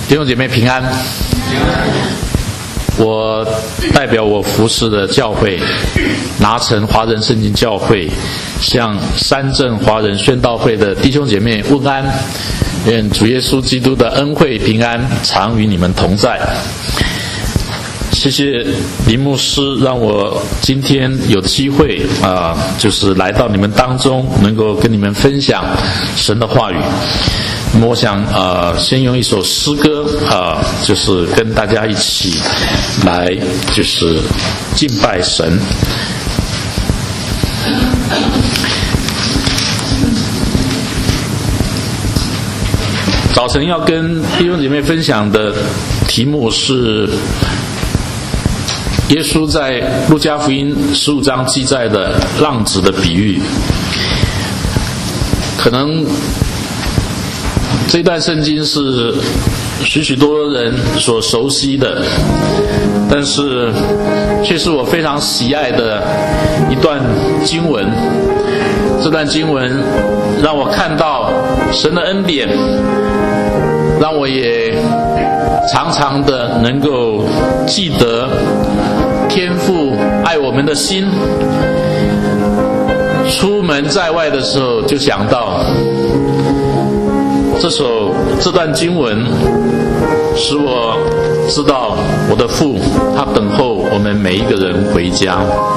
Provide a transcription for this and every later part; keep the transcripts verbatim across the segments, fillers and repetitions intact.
弟兄姐妹平安。我代表我服侍的教会拿城华人圣经教会，向三镇华人宣道会的弟兄姐妹问安，愿主耶稣基督的恩惠平安常与你们同在。谢谢林牧师让我今天有机会啊、呃，就是来到你们当中，能够跟你们分享神的话语。那么我想呃，先用一首诗歌啊、呃，就是跟大家一起来就是敬拜神。早晨要跟弟兄姐妹分享的题目是耶稣在路加福音十五章记载的浪子的比喻。可能这段圣经是许许多多人所熟悉的，但是却是我非常喜爱的一段经文。这段经文让我看到神的恩典，让我也常常的能够记得天父爱我们的心。出门在外的时候就想到这首这段经文，使我知道我的父他等候我们每一个人回家。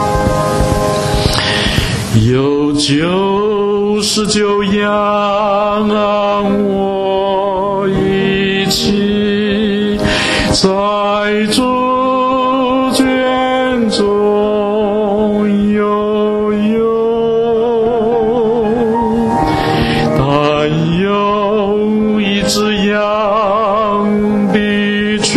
有九十九样我一起在主卷中悠悠，但有一只羊比群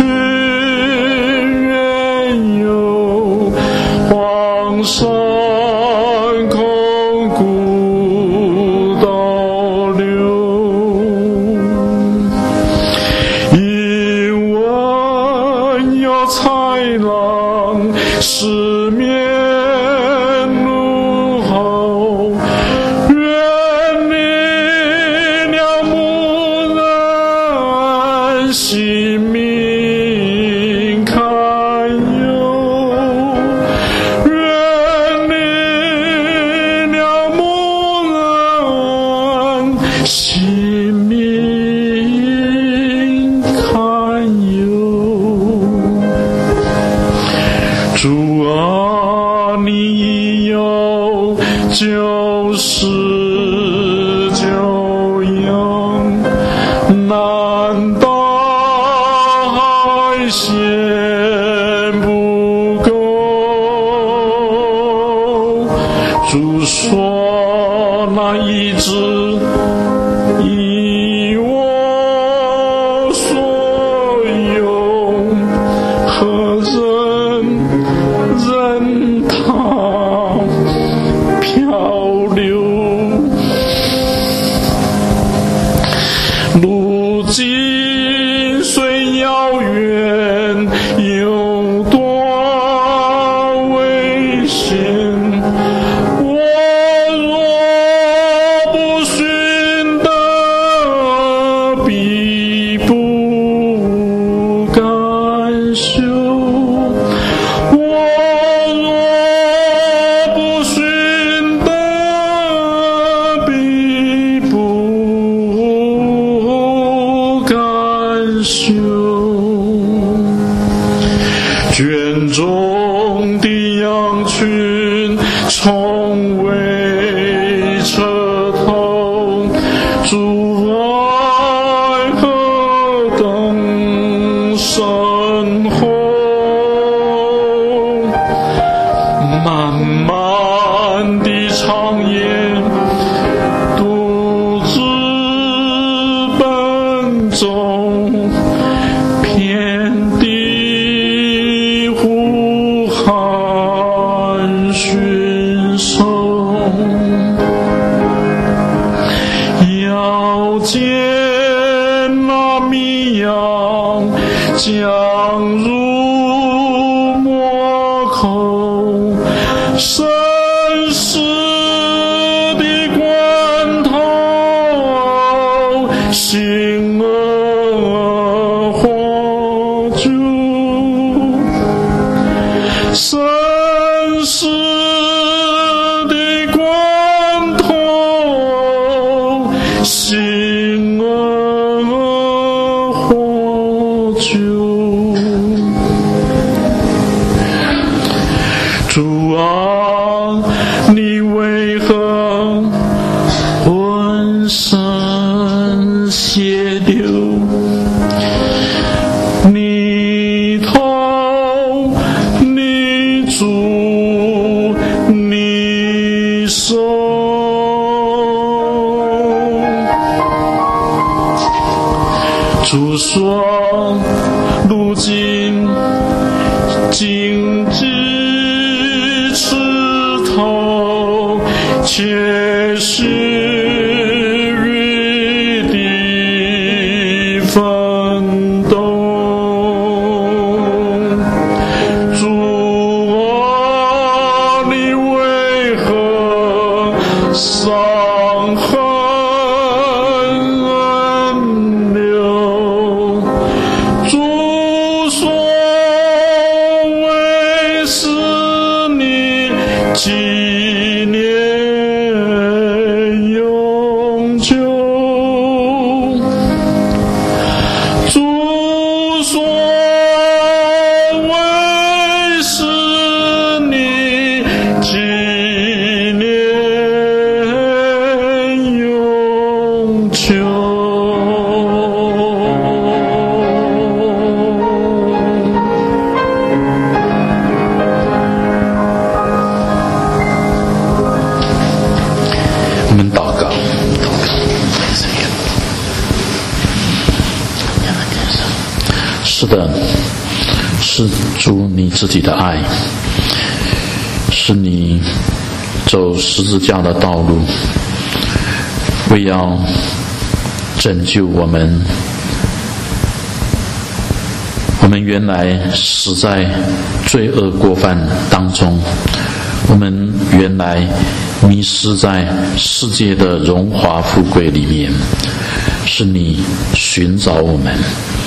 原有黄山空谷倒流，因闻有豺狼四面怒吼，远离了牧人性命堪忧，远离了牧人性命堪忧。主啊，你有九十九样，难道还嫌不够？主说那一只一无所有，何人任它漂流？路径虽遥远，有多危险，我若不寻得，必不敢修。我若不寻得，必不敢修。圈中的羊群从未彻透，主爱何等深厚，漫漫的长夜独自奔走，遍地呼喊寻搜，要见那迷羊将入魔口，生死的关头，心儿流。你痛，你主，你受。主说，如今禁止刺头，且是日的奋斗。主啊，你为何伤痕恩流？主说，为使你纪念永久。主说，为使你纪念永久。我们祷告，祷告。是的，是主你自己的爱，是你走十字架的道路，为要拯救我们。我们原来死在罪恶过犯当中，我们原来迷失在世界的荣华富贵里面，是你寻找我们，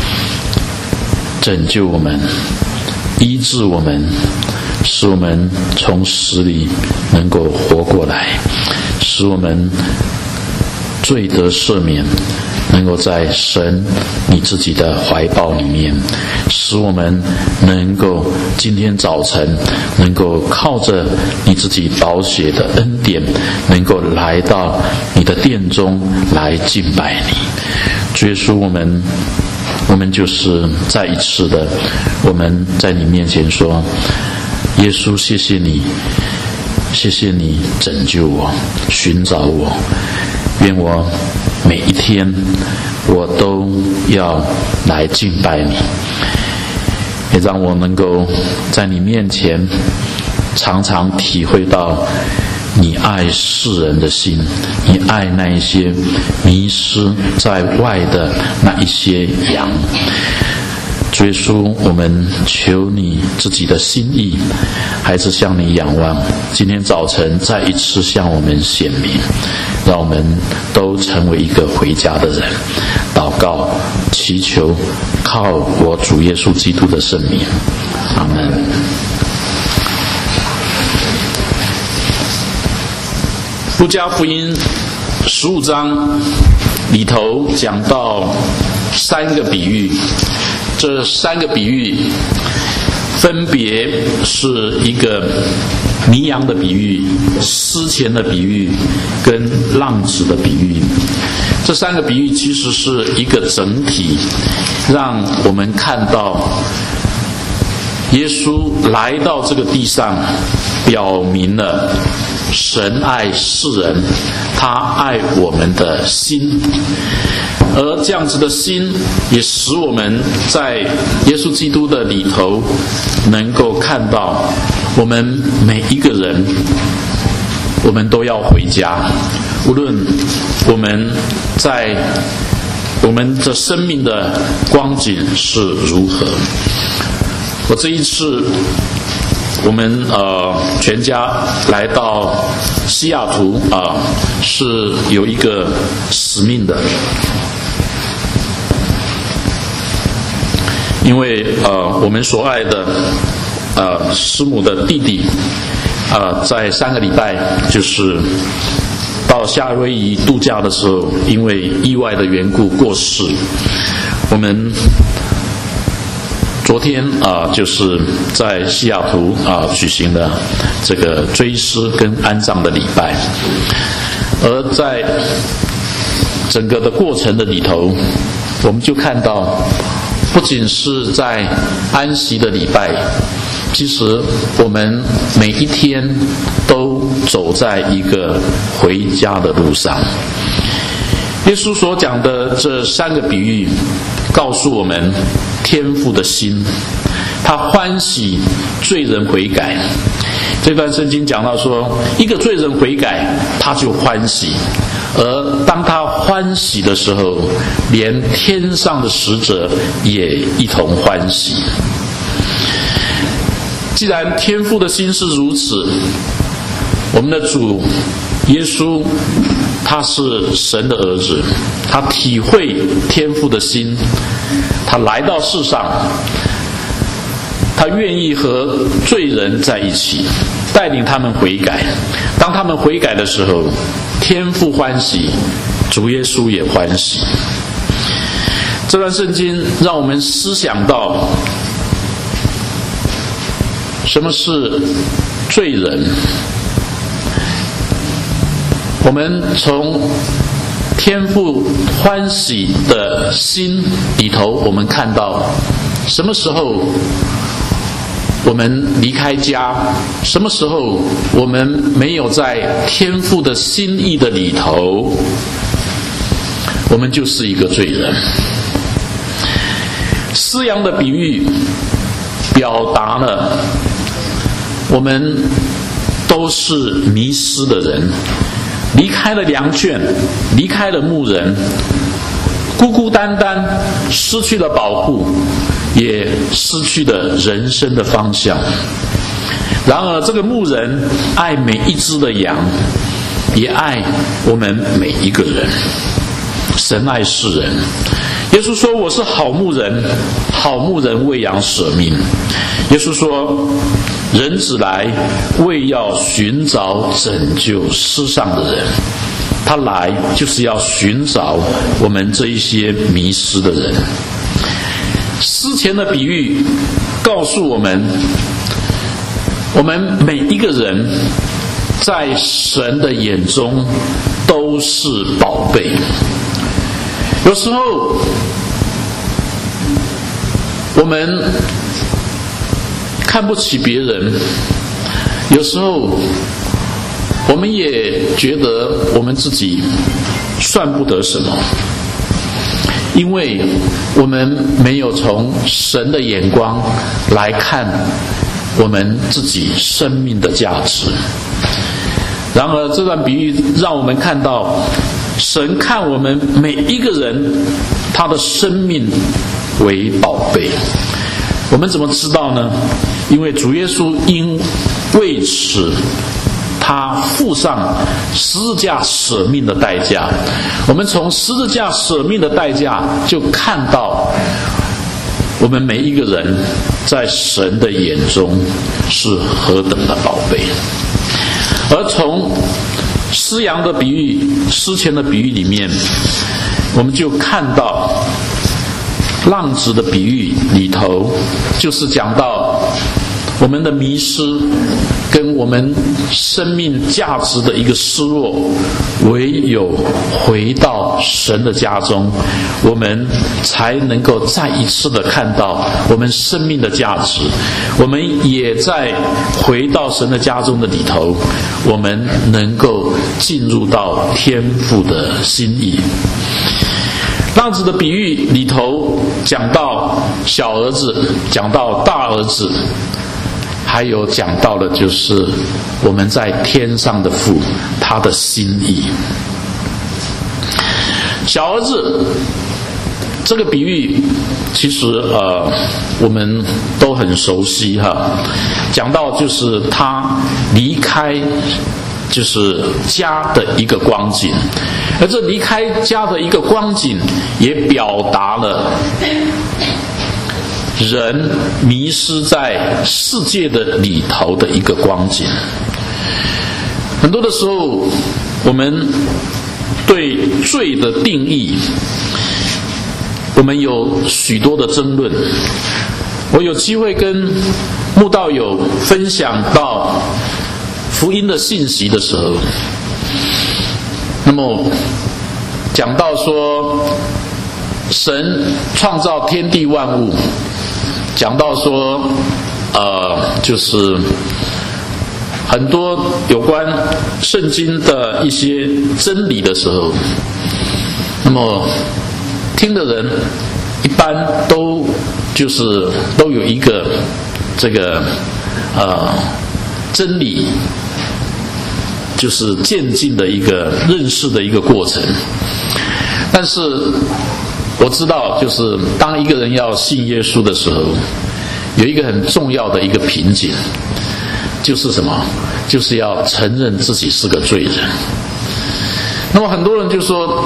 拯救我们，医治我们，使我们从死里能够活过来，使我们罪得赦免，能够在神你自己的怀抱里面，使我们能够今天早晨能够靠着你自己宝血的恩典，能够来到你的殿中来敬拜你。主耶稣，我们我们就是再一次的，我们在你面前说，耶稣，谢谢你，谢谢你拯救我，寻找我，愿我每一天我都要来敬拜你，也让我能够在你面前常常体会到你爱世人的心，你爱那一些迷失在外的那一些羊。主耶稣，我们求你自己的心意，孩子向你仰望，今天早晨再一次向我们显明，让我们都成为一个回家的人。祷告祈求靠我主耶稣基督的圣名，阿们。路加福音十五章里头讲到三个比喻，这三个比喻分别是一个迷羊的比喻、失钱的比喻跟浪子的比喻。这三个比喻其实是一个整体，让我们看到耶稣来到这个地上，表明了神爱世人，他爱我们的心，而这样子的心也使我们在耶稣基督的里头能够看到，我们每一个人我们都要回家，无论我们在我们的生命的光景是如何。我这一次我们呃全家来到西雅图啊、呃，是有一个使命的，因为呃我们所爱的呃师母的弟弟呃在三个礼拜就是到夏威夷度假的时候，因为意外的缘故过世。我们昨天啊、呃，就是在西雅图啊、呃、举行了这个追思跟安葬的礼拜，而在整个的过程的里头， 我们就看到，不仅是在安息的礼拜，其实我们每一天都走在一个回家的路上。耶稣所讲的这三个比喻告诉我们天父的心，他欢喜罪人悔改。这段圣经讲到说，一个罪人悔改他就欢喜，而当他欢喜的时候，连天上的使者也一同欢喜。既然天父的心是如此，我们的主耶稣他是神的儿子，他体会天父的心，他来到世上，他愿意和罪人在一起，带领他们悔改。当他们悔改的时候，天父欢喜，主耶稣也欢喜。这段圣经让我们思想到，什么是罪人？我们从天父欢喜的心里头，我们看到什么时候我们离开家，什么时候我们没有在天父的心意的里头，我们就是一个罪人。失羊的比喻表达了我们都是迷失的人，离开了羊圈，离开了牧人，孤孤单单，失去了保护，也失去了人生的方向。然而这个牧人爱每一只的羊，也爱我们每一个人。神爱世人，耶稣说，我是好牧人，好牧人为羊舍命。耶稣说，人子来为要寻找拯救世上的人，他来就是要寻找我们这一些迷失的人。诗前的比喻告诉我们，我们每一个人在神的眼中都是宝贝。有时候我们看不起别人，有时候我们也觉得我们自己算不得什么，因为我们没有从神的眼光来看我们自己生命的价值。然而这段比喻让我们看到，神看我们每一个人他的生命为宝贝。我们怎么知道呢？因为主耶稣因为此他付上十字架舍命的代价。我们从十字架舍命的代价就看到我们每一个人在神的眼中是何等的宝贝。而从失羊的比喻，失前的比喻里面，我们就看到浪子的比喻里头，就是讲到我们的迷失跟我们生命价值的一个失落，唯有回到神的家中，我们才能够再一次的看到我们生命的价值。我们也在回到神的家中的里头，我们能够进入到天父的心意。浪子的比喻里头讲到小儿子，讲到大儿子，还有讲到的就是我们在天上的父他的心意。小儿子这个比喻其实呃我们都很熟悉哈，讲到就是他离开就是家的一个光景，而这离开家的一个光景也表达了人迷失在世界的里头的一个光景。很多的时候我们对罪的定义我们有许多的争论。我有机会跟慕道友分享到福音的信息的时候，那么讲到说神创造天地万物，讲到说，呃，就是很多有关圣经的一些真理的时候，那么听的人一般都就是都有一个这个呃真理，就是渐进的一个认识的一个过程。但是我知道，就是当一个人要信耶稣的时候，有一个很重要的一个瓶颈，就是什么？就是要承认自己是个罪人。那么很多人就说，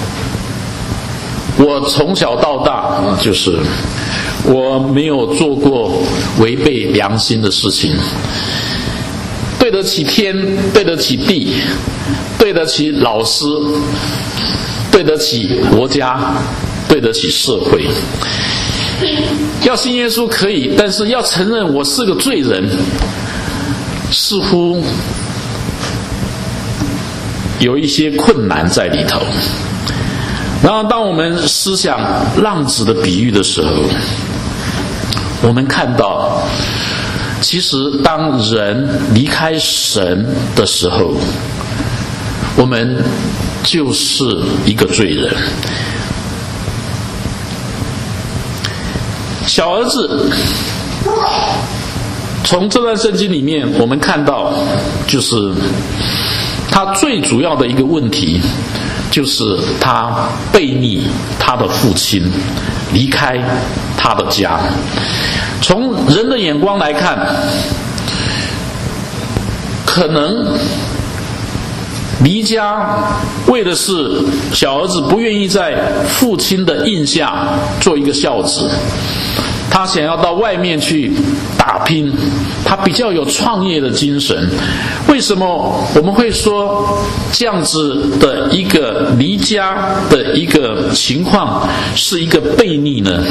我从小到大就是我没有做过违背良心的事情，对得起天，对得起地，对得起老师，对得起国家，对得起社会。要信耶稣可以，但是要承认我是个罪人，似乎有一些困难在里头。然后当我们思想浪子的比喻的时候，我们看到其实当人离开神的时候，我们就是一个罪人。小儿子从这段圣经里面我们看到，就是他最主要的一个问题，就是他背逆他的父亲，离开他的家。从人的眼光来看，可能离家为的是小儿子不愿意在父亲的印下做一个孝子，他想要到外面去打拼，他比较有创业的精神。为什么我们会说这样子的一个离家的一个情况是一个悖逆呢？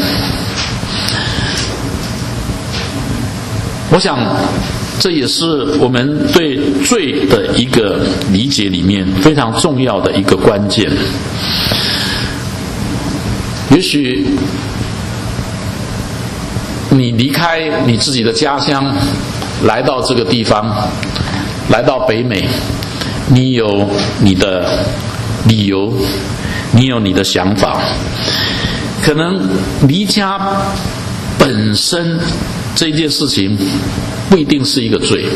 我想这也是我们对罪的一个理解里面非常重要的一个关键。也许你离开你自己的家乡，来到这个地方，来到北美，你有你的理由，你有你的想法。可能离家本身这件事情不一定是一个罪。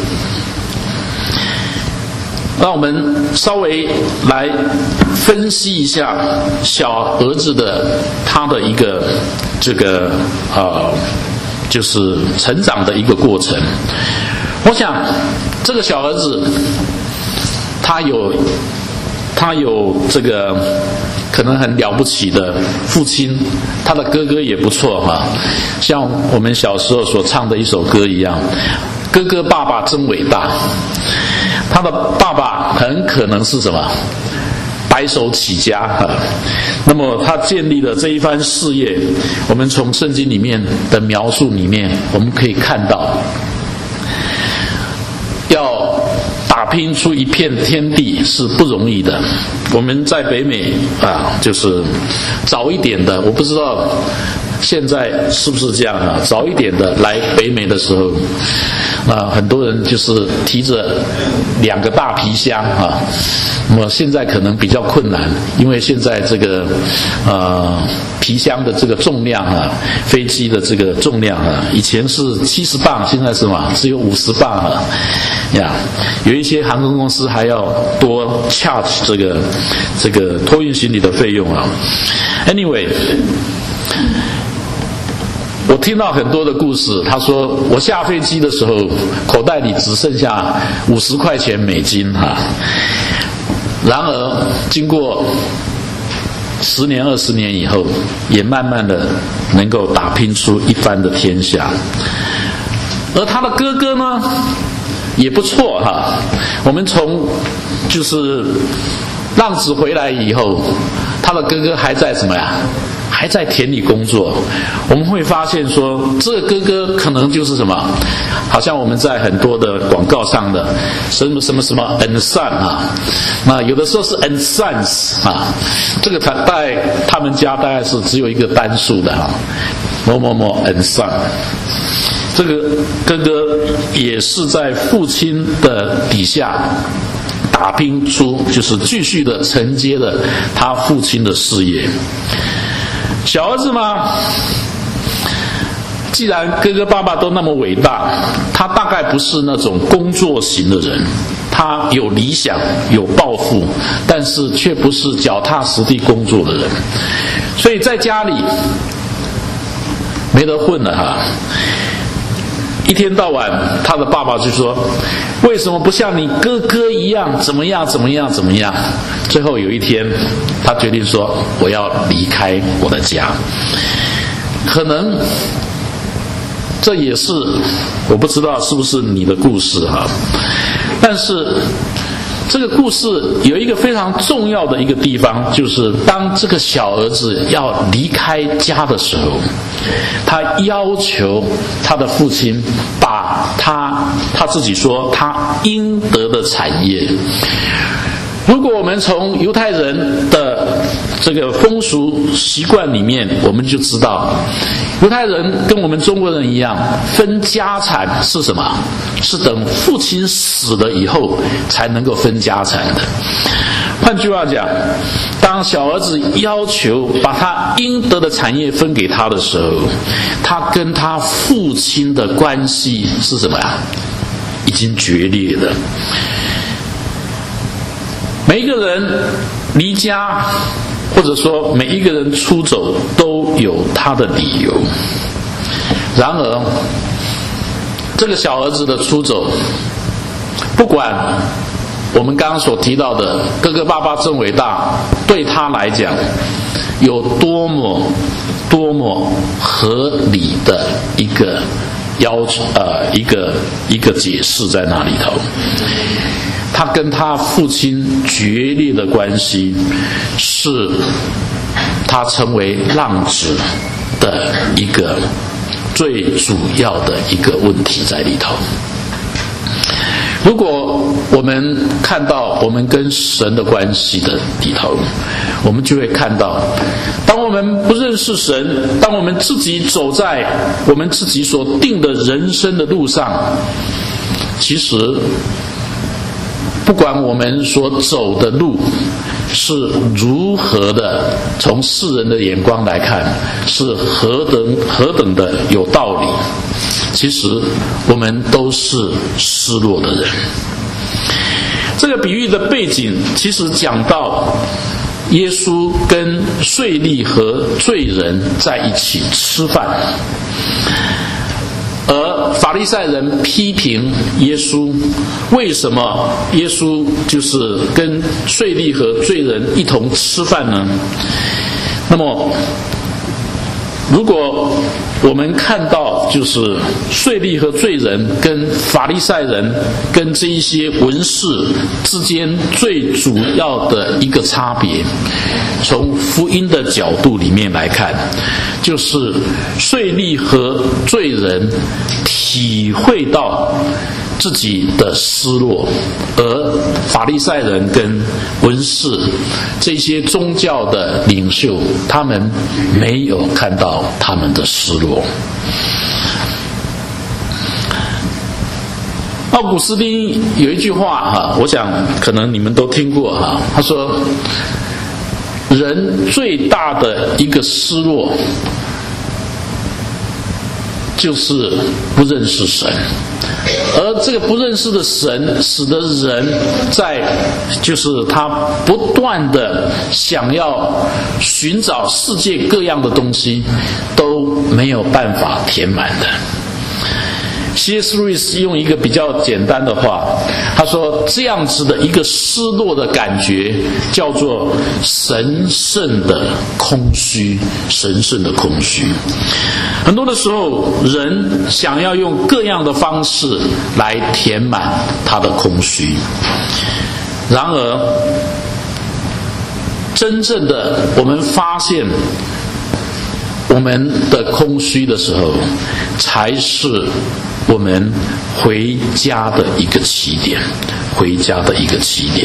让我们稍微来分析一下小儿子的他的一个这个呃，就是成长的一个过程。我想这个小儿子他有他有这个可能很了不起的父亲，他的哥哥也不错哈，像我们小时候所唱的一首歌一样，哥哥爸爸真伟大。他的爸爸很可能是什么？白手起家。那么他建立了这一番事业，我们从圣经里面的描述里面我们可以看到，要打拼出一片天地是不容易的。我们在北美啊，就是早一点的，我不知道现在是不是这样啊？早一点的来北美的时候，啊，很多人就是提着两个大皮箱啊。那么现在可能比较困难，因为现在这个呃皮箱的这个重量啊，飞机的这个重量啊，以前是七十磅，现在是什么？只有五十磅啊。呀，有一些航空公司还要多 charge 这个这个托运行李的费用啊。Anyway。我听到很多的故事，他说我下飞机的时候口袋里只剩下五十块钱美金哈。然而经过十年二十年以后，也慢慢的能够打拼出一番的天下。而他的哥哥呢也不错哈。我们从就是浪子回来以后，他的哥哥还在什么呀？ 还在田里工作，我们会发现说，这个哥哥可能就是什么，好像我们在很多的广告上的什么什么什么 and son 啊，那有的时候是 and sons 啊，这个他在他们家大概是只有一个单数的哈，某某某 and son。这个哥哥也是在父亲的底下打拼出，就是继续的承接了他父亲的事业。小儿子嘛，既然哥哥爸爸都那么伟大，他大概不是那种工作型的人，他有理想有抱负，但是却不是脚踏实地工作的人，所以在家里没得混了哈。一天到晚他的爸爸就说，为什么不像你哥哥一样怎么样怎么样怎么样。最后有一天他决定说，我要离开我的家。可能这也是我不知道是不是你的故事哈，但是这个故事有一个非常重要的一个地方，就是当这个小儿子要离开家的时候，他要求他的父亲把他他自己说他应得的产业。如果我们从犹太人的这个风俗习惯里面，我们就知道犹太人跟我们中国人一样，分家产是什么？是等父亲死了以后才能够分家产的。换句话讲，当小儿子要求把他应得的产业分给他的时候，他跟他父亲的关系是什么呀？已经决裂了。每一个人离家，或者说每一个人出走，都有他的理由。然而这个小儿子的出走，不管我们刚刚所提到的哥哥爸爸真伟大，对他来讲有多么多么合理的一个要求，呃，一个一个解释在那里头。他跟他父亲决裂的关系，是他成为浪子的一个最主要的一个问题在里头。如果我们看到我们跟神的关系的里头，我们就会看到，当我们不认识神，当我们自己走在我们自己所定的人生的路上，其实不管我们所走的路是如何的，从世人的眼光来看是何等何等的有道理，其实我们都是失落的人。这个比喻的背景其实讲到耶稣跟税吏和罪人在一起吃饭，而法利赛人批评耶稣，为什么耶稣就是跟税吏和罪人一同吃饭呢？那么如果我们看到就是税吏和罪人跟法利赛人跟这一些文士之间最主要的一个差别，从福音的角度里面来看，就是税吏和罪人体会到自己的失落，而法利赛人跟文士这些宗教的领袖，他们没有看到他们的失落。奥古斯丁有一句话哈，我想可能你们都听过哈，他说人最大的一个失落就是不认识神，而这个不认识的神使得人在就是他不断的想要寻找世界各样的东西，都没有办法填满的。C S Lewis 用一个比较简单的话，他说这样子的一个失落的感觉叫做神圣的空虚，神圣的空虚。很多的时候人想要用各样的方式来填满他的空虚，然而真正的我们发现我们的空虚的时候，才是我们回家的一个起点，回家的一个起点。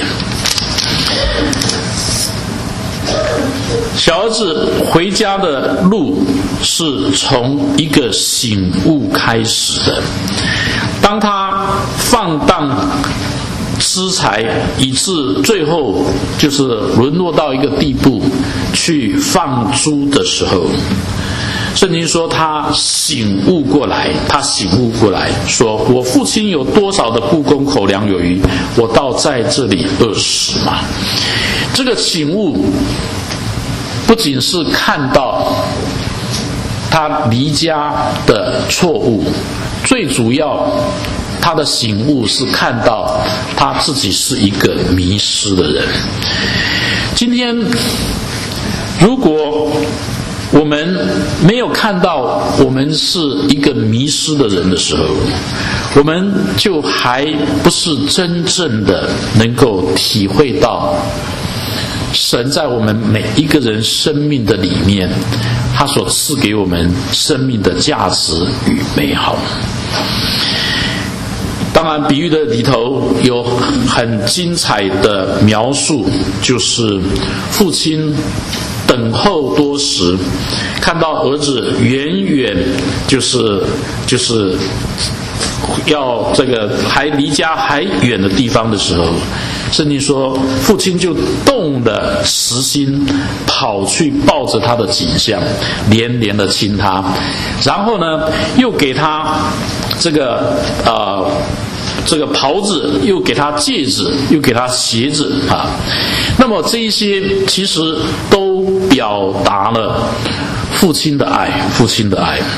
小儿子回家的路是从一个醒悟开始的。当他放荡资财，以致最后就是沦落到一个地步去放猪的时候，圣经说他醒悟过来，他醒悟过来说，我父亲有多少的雇工口粮有余，我倒在这里饿死嘛。这个醒悟不仅是看到他离家的错误，最主要他的醒悟是看到他自己是一个迷失的人。今天如果我们没有看到我们是一个迷失的人的时候，我们就还不是真正的能够体会到神在我们每一个人生命的里面，他所赐给我们生命的价值与美好。当然比喻的里头有很精彩的描述，就是父亲等候多时，看到儿子远远就是就是要这个还离家还远的地方的时候，圣经说父亲就动了实心，跑去抱着他的颈项，连连的亲他，然后呢又给他这个呃这个袍子，又给他戒指，又给他鞋子啊。那么这一些其实都表达了父亲的爱，父亲的爱。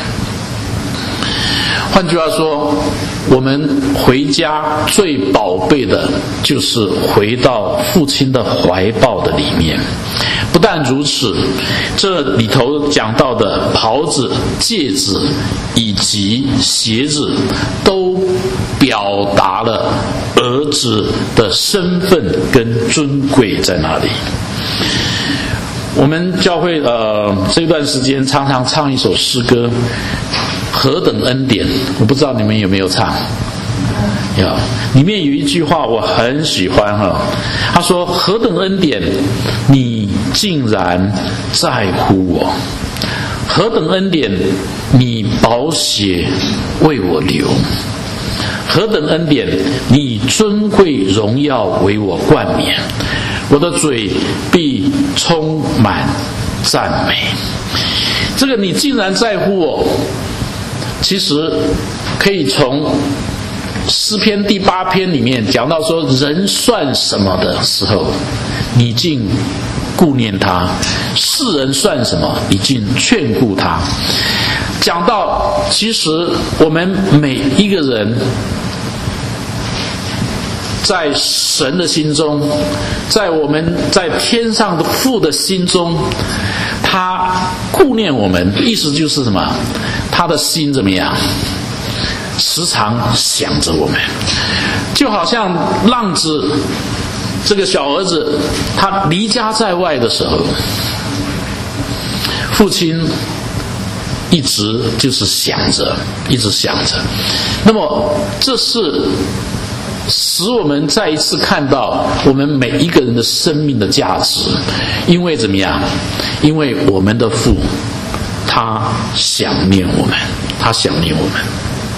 换句话说，我们回家最宝贝的就是回到父亲的怀抱的里面。不但如此，这里头讲到的袍子、戒指以及鞋子都表达了儿子的身份跟尊贵在哪里。我们教会呃这段时间常常唱一首诗歌，何等恩典，我不知道你们有没有唱。有，里面有一句话我很喜欢哈，他说何等恩典，你竟然在乎我，何等恩典，你宝血为我流，何等恩典，你尊贵荣耀为我冠冕，我的嘴必充满赞美。这个你竟然在乎我，其实可以从诗篇第八篇里面讲到说，人算什么的时候，你竟顾念他；世人算什么，你竟劝顾他。讲到其实我们每一个人在神的心中，在我们在天上的父的心中，他顾念我们，意思就是什么？他的心怎么样？时常想着我们，就好像浪子这个小儿子，他离家在外的时候，父亲一直就是想着，一直想着。那么这是使我们再一次看到我们每一个人的生命的价值。因为怎么样？因为我们的父他想念我们，他想念我们。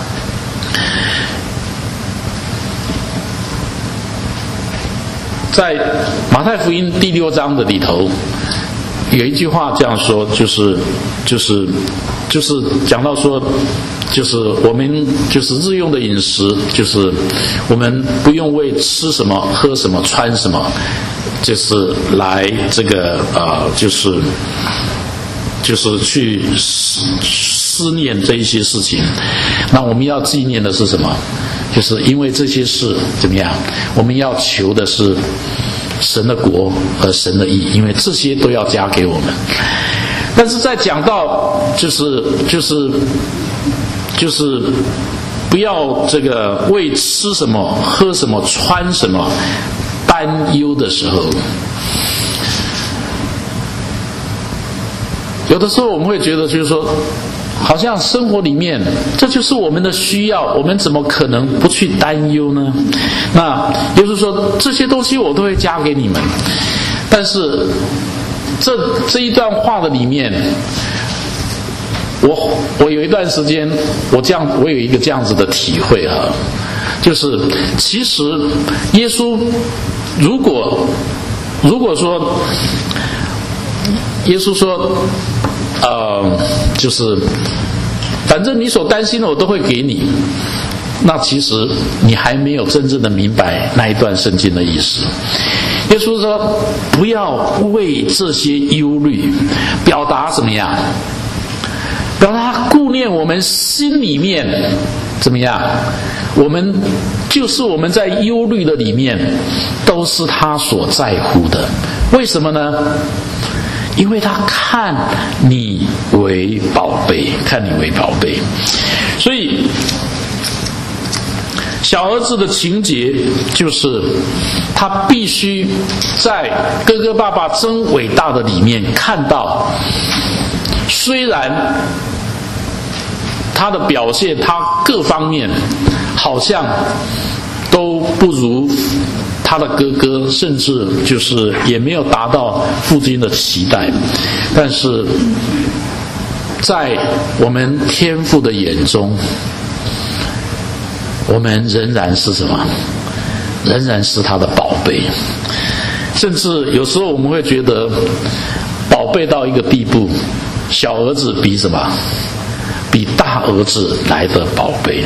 在马太福音第六章的里头有一句话这样说，就是就是就是讲到说，就是我们就是日用的饮食，就是我们不用为吃什么喝什么穿什么，就是来这个呃就是就是去思思念这一些事情。那我们要纪念的是什么？就是因为这些事怎么样，我们要求的是神的国和神的义，因为这些都要加给我们。但是在讲到就是就是就是不要这个为吃什么喝什么穿什么担忧的时候， 有的时候我们会觉得就是说，好像生活里面这就是我们的需要，我们怎么可能不去担忧呢？那也就是说，这些东西我都会加给你们。但是这这一段话的里面，我我有一段时间，我这样我有一个这样子的体会啊，就是其实耶稣如果如果说耶稣说，呃，就是反正你所担心的我都会给你，那其实你还没有真正的明白那一段圣经的意思。耶稣说不要为这些忧虑，表达怎么样？表达顾念我们心里面怎么样？我们就是我们在忧虑的里面都是他所在乎的。为什么呢？因为他看你为宝贝，看你为宝贝。所以小儿子的情节就是他必须在哥哥爸爸真伟大的里面看到，虽然他的表现他各方面好像都不如他的哥哥，甚至就是也没有达到父亲的期待，但是在我们天父的眼中，我们仍然是什么？仍然是他的宝贝。甚至有时候我们会觉得宝贝到一个地步，小儿子比什么？比大儿子来的宝贝。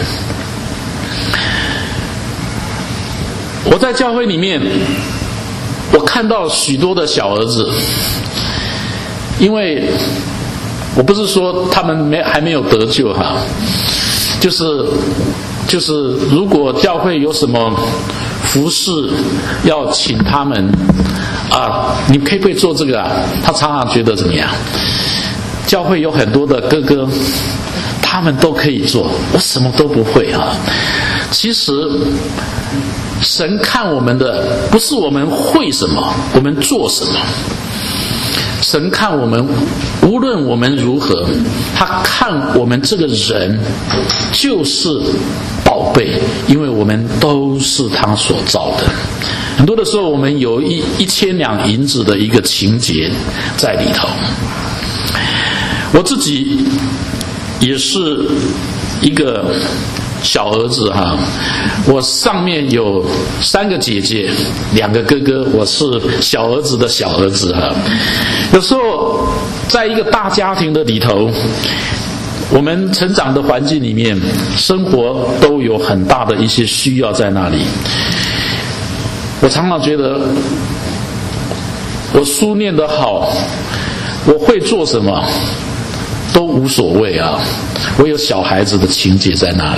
我在教会里面，我看到许多的小儿子，因为我不是说他们没还没有得救哈，就是就是如果教会有什么服事要请他们啊，你可以不可以做这个啊？他常常觉得怎么样？教会有很多的哥哥，他们都可以做，我什么都不会啊。其实神看我们的不是我们会什么，我们做什么。神看我们无论我们如何，他看我们这个人就是宝贝，因为我们都是他所造的。很多的时候我们有一一千两银子的一个情节在里头。我自己也是一个小儿子哈，我上面有三个姐姐，两个哥哥，我是小儿子的小儿子哈。有时候在一个大家庭的里头，我们成长的环境里面，生活都有很大的一些需要在那里。我常常觉得我书念得好，我会做什么都无所谓啊，我有小孩子的情节在那里。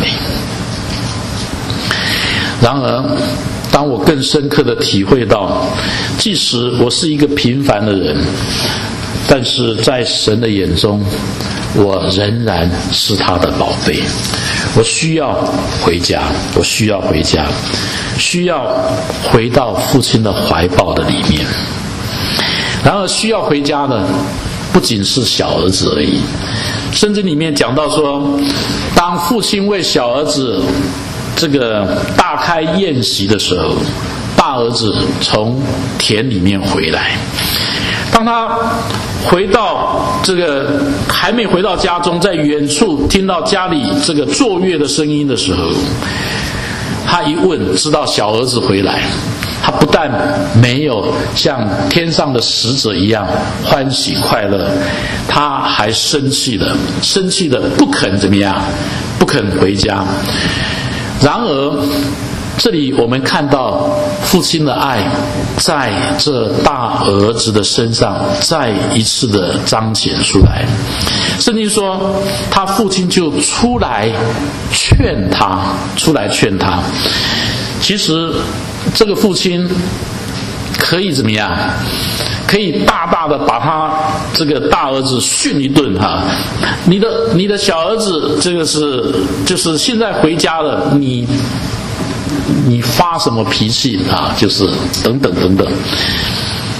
然而当我更深刻的体会到，即使我是一个平凡的人，但是在神的眼中，我仍然是他的宝贝。我需要回家，我需要回家，需要回到父亲的怀抱的里面。然而需要回家的不仅是小儿子而已，圣经里面讲到说，当父亲为小儿子这个大开宴席的时候，大儿子从田里面回来。当他回到这个还没回到家中，在远处听到家里这个作乐的声音的时候，他一问，知道小儿子回来，他不但没有像天上的使者一样欢喜快乐，他还生气了，生气的不肯怎么样，不肯回家。然而这里我们看到父亲的爱在这大儿子的身上再一次的彰显出来。圣经说他父亲就出来劝他，出来劝他。其实这个父亲可以怎么样？可以大大的把他这个大儿子训一顿哈！你的你的小儿子这个是就是现在回家了，你你发什么脾气啊？就是等等等等。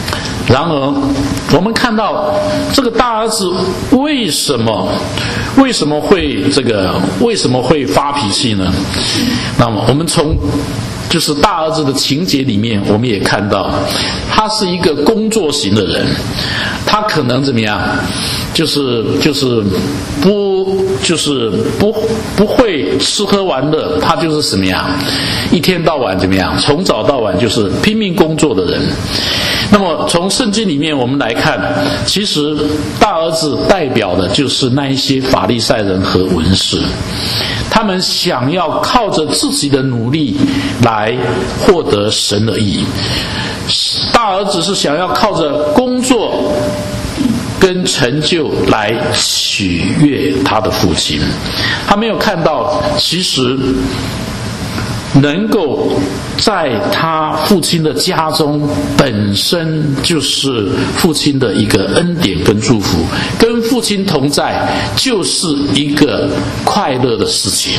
然而我们看到这个大儿子为什么为什么会这个为什么会发脾气呢？那么我们从就是大儿子的情节里面，我们也看到他是一个工作型的人，他可能怎么样，就是就是不就是不不会吃喝玩乐，他就是什么样，一天到晚怎么样，从早到晚就是拼命工作的人。那么从圣经里面我们来看，其实大儿子代表的就是那一些法利赛人和文士，他们想要靠着自己的努力来获得神的义。大儿子是想要靠着工作跟成就来取悦他的父亲，他没有看到其实能够在他父亲的家中本身就是父亲的一个恩典跟祝福，跟父亲同在就是一个快乐的事情。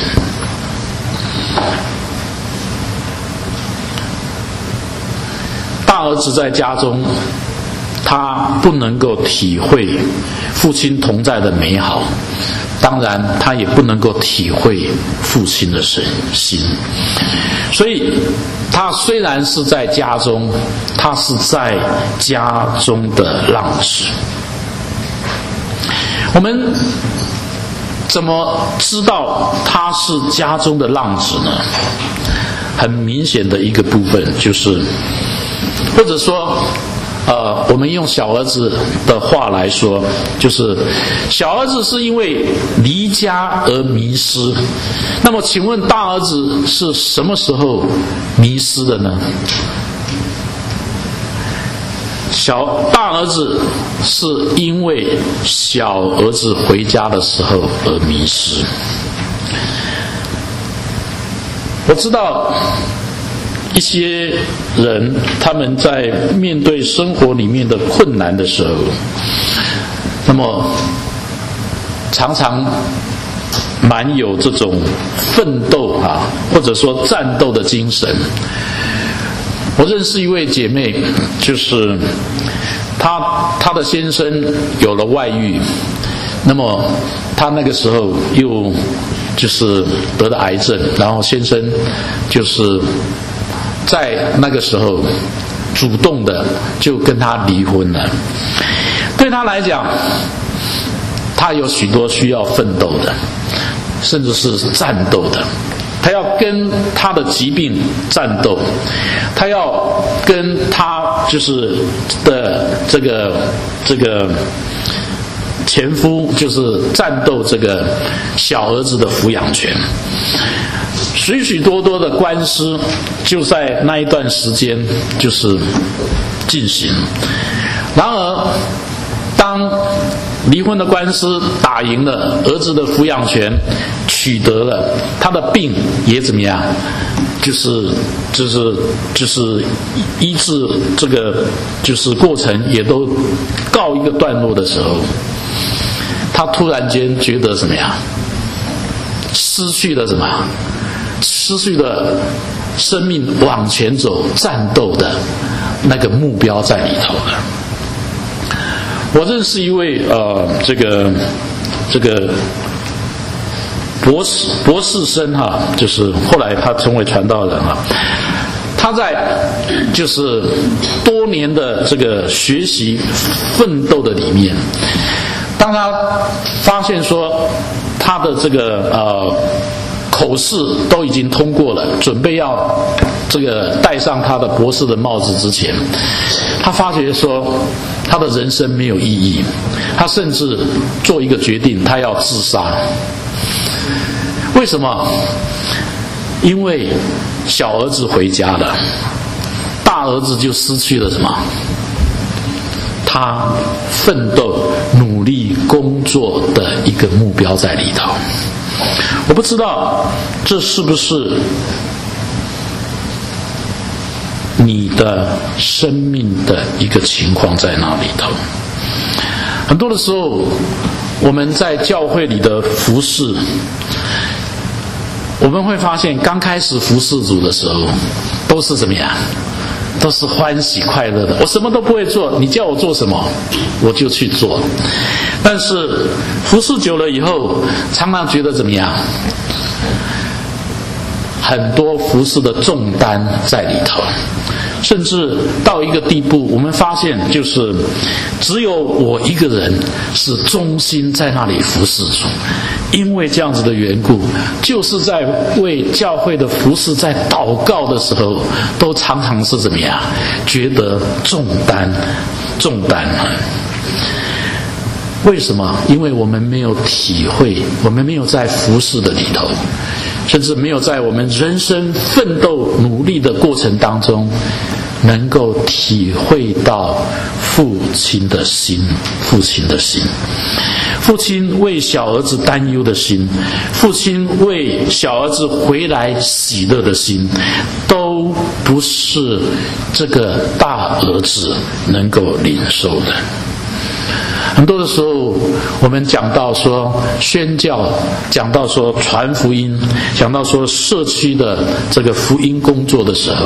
大儿子在家中，他不能够体会父亲同在的美好，当然他也不能够体会父亲的神心，所以他虽然是在家中，他是在家中的浪子。我们怎么知道他是家中的浪子呢？很明显的一个部分就是，或者说呃，我们用小儿子的话来说，就是小儿子是因为离家而迷失。那么请问大儿子是什么时候迷失的呢？小大儿子是因为小儿子回家的时候而迷失。我知道一些人他们在面对生活里面的困难的时候，那么常常蛮有这种奋斗啊，或者说战斗的精神。我认识一位姐妹，就是她她的先生有了外遇，那么她那个时候又就是得了癌症，然后先生就是在那个时候主动的就跟他离婚了。对他来讲，他有许多需要奋斗的，甚至是战斗的。他要跟他的疾病战斗，他要跟他就是的这个这个前夫就是战斗这个小儿子的抚养权。许许多多的官司就在那一段时间就是进行。然而当离婚的官司打赢了，儿子的抚养权取得了，他的病也怎么样，就是就是就是医治这个就是过程也都告一个段落的时候，他突然间觉得怎么样，失去了什么，失去了生命往前走战斗的那个目标在里头了。我认识一位呃，这个这个博士博士生哈，就是后来他成为传道人哈。他在就是多年的这个学习奋斗的里面，当他发现说他的这个呃口试都已经通过了，准备要这个戴上他的博士的帽子之前，他发觉说他的人生没有意义，他甚至做一个决定，他要自杀。为什么？因为小儿子回家了，大儿子就失去了什么？他奋斗、努力工作的一个目标在里头。我不知道这是不是你的生命的一个情况在那里头。很多的时候我们在教会里的服事，我们会发现刚开始服事主的时候都是怎么样， 都是欢喜快乐的。我什么都不会做，你叫我做什么，我就去做。但是服侍久了以后，常常觉得怎么样？很多服侍的重担在里头，甚至到一个地步，我们发现就是只有我一个人是忠心在那里服侍主。因为这样子的缘故，就是在为教会的服侍在祷告的时候，都常常是怎么样？觉得重担重担为什么？因为我们没有体会，我们没有在服侍的里头，甚至没有在我们人生奋斗努力的过程当中，能够体会到父亲的心，父亲的心，父亲为小儿子担忧的心，父亲为小儿子回来喜乐的心，都不是这个大儿子能够领受的。很多的时候，我们讲到说宣教，讲到说传福音，讲到说社区的这个福音工作的时候，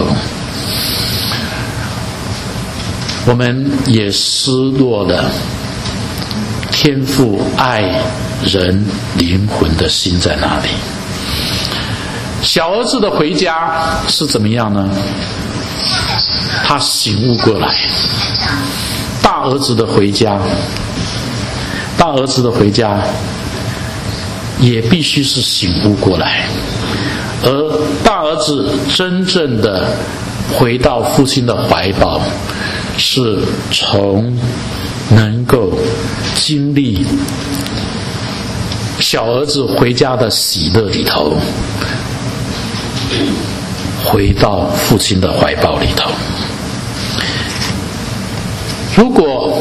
我们也失落了天父爱人灵魂的心在哪里？小儿子的回家是怎么样呢？他醒悟过来。大儿子的回家，大儿子的回家也必须是醒悟过来。而大儿子真正的回到父亲的怀抱，是从能够经历小儿子回家的喜乐里头，回到父亲的怀抱里头。如果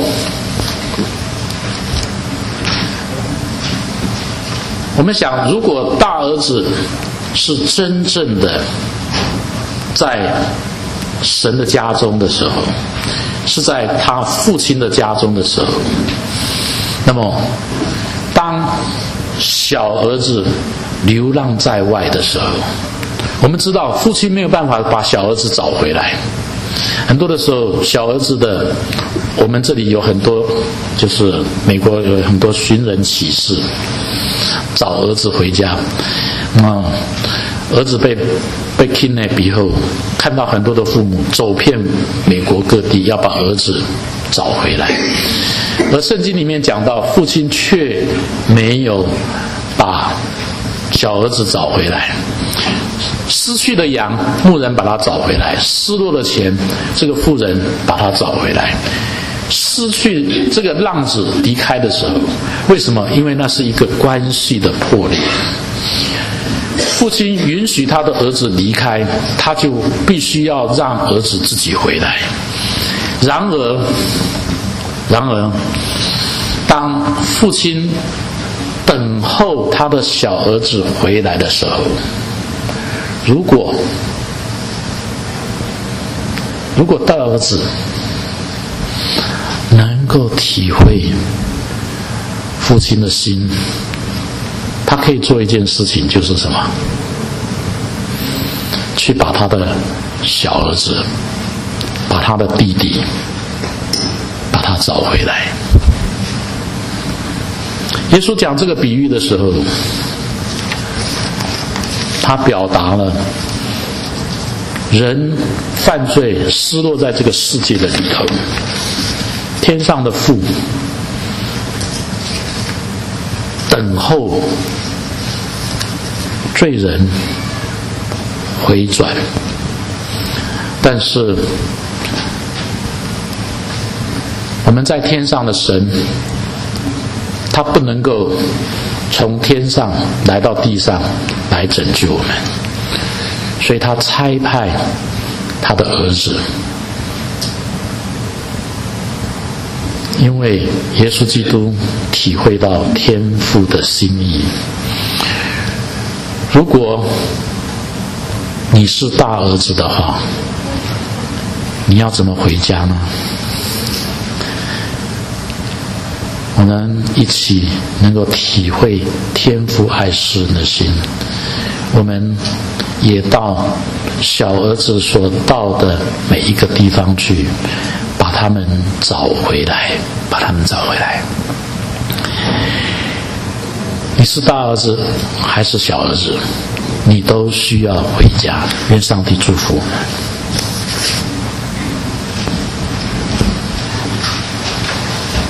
我们想，如果大儿子是真正的在神的家中的时候，是在他父亲的家中的时候，那么当小儿子流浪在外的时候，我们知道父亲没有办法把小儿子找回来。很多的时候，小儿子的，我们这里有很多，就是美国有很多寻人启事，找儿子回家。嗯，儿子被被 kidnap 以后，看到很多的父母走遍美国各地，要把儿子找回来。而圣经里面讲到，父亲却没有把小儿子找回来。失去的羊，牧人把他找回来；失落的钱，这个妇人把他找回来。失去这个浪子离开的时候，为什么？因为那是一个关系的破裂。父亲允许他的儿子离开，他就必须要让儿子自己回来。然而，然而，当父亲等候他的小儿子回来的时候，如果如果大儿子能够体会父亲的心，他可以做一件事情，就是什么？去把他的小儿子，把他的弟弟，把他找回来。耶稣讲这个比喻的时候，他表达了人犯罪失落在这个世界的里头，天上的父等候罪人回转，但是我们在天上的神，他不能够从天上来到地上来拯救我们，所以他差派他的儿子。因为耶稣基督体会到天父的心意，如果你是大儿子的话，你要怎么回家呢？我们一起能够体会天父爱世人的心，我们也到小儿子所到的每一个地方去，把他们找回来，把他们找回来。你是大儿子还是小儿子，你都需要回家。愿上帝祝福我们。